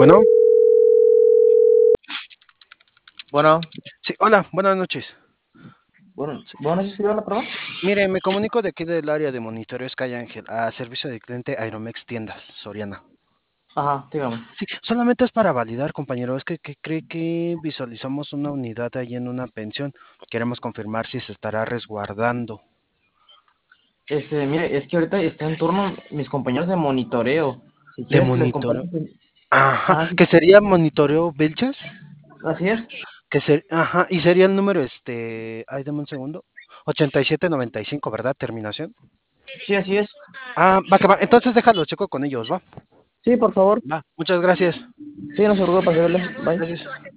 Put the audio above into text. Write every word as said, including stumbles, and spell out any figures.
Bueno, Bueno, sí, hola, buenas noches. bueno, Sí, bueno, ¿sí escribió la prueba? mire, me comunico de aquí del área de monitoreo Sky Ángel a servicio de cliente Aeromex Tiendas, Soriana. Ajá, dígame. Sí, solamente es para validar, compañero, es que, que cree que visualizamos una unidad ahí en una pensión. Queremos confirmar si se estará resguardando. Este, mire, es que ahorita está en turno mis compañeros de monitoreo. Si De quieres que les monitoreo. comparto. su- Ajá, Ah, sí, que sería monitoreo Vilches. así es. Que ser, ajá, y sería el número, este, ay, dame un segundo. ochenta y siete noventa y cinco, ¿verdad? Terminación. Sí, así es. Ah, va que va. Entonces déjalo, checo con ellos, ¿va? Sí, por favor. Va, muchas gracias. Sí, no se preocupe para servirle. Bye. Gracias.